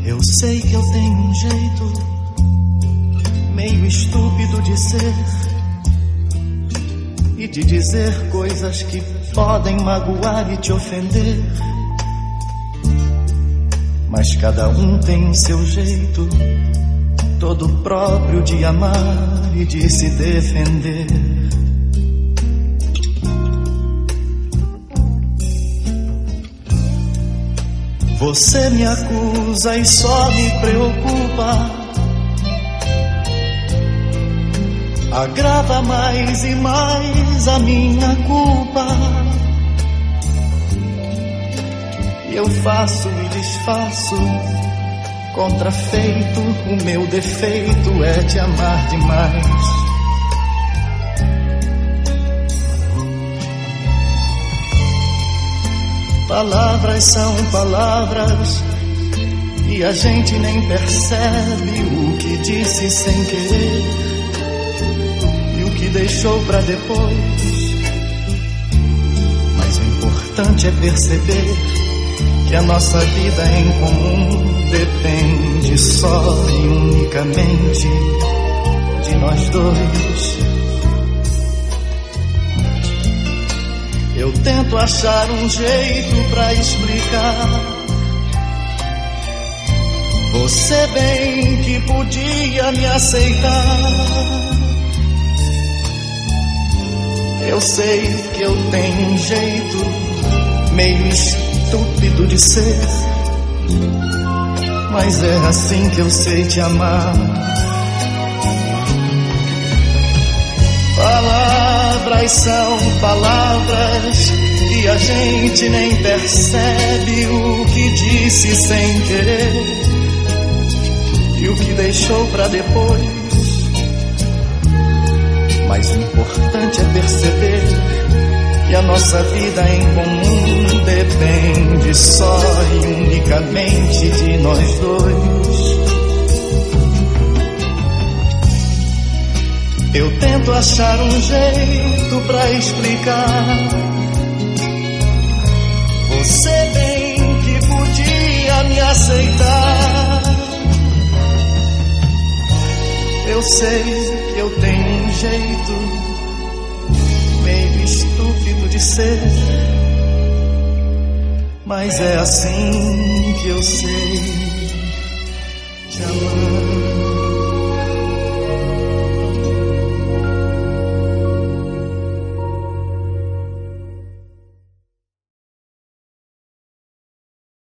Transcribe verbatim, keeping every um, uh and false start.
Eu sei que eu tenho um jeito meio estúpido de ser e de dizer coisas que podem magoar e te ofender. Mas cada um tem o seu jeito, todo próprio de amar e de se defender. Você me acusa e só me preocupa, agrava mais e mais a minha culpa. E eu faço e desfaço, contrafeito, o meu defeito é te amar demais. Palavras são palavras e a gente nem percebe o que disse sem querer e o que deixou pra depois. Mas o importante é perceber que a nossa vida em comum depende só e unicamente de nós dois. Eu tento achar um jeito pra explicar. Você bem que podia me aceitar. Eu sei que eu tenho um jeito meio estúpido de ser, mas é assim que eu sei te amar. Palavras são palavras e a gente nem percebe o que disse sem querer e o que deixou pra depois. Mas o importante é perceber que a nossa vida em comum depende só e unicamente de nós dois. Eu tento achar um jeito pra explicar. Você bem que podia me aceitar. Eu sei que eu tenho um jeito meio estúpido de ser, mas é assim que eu sei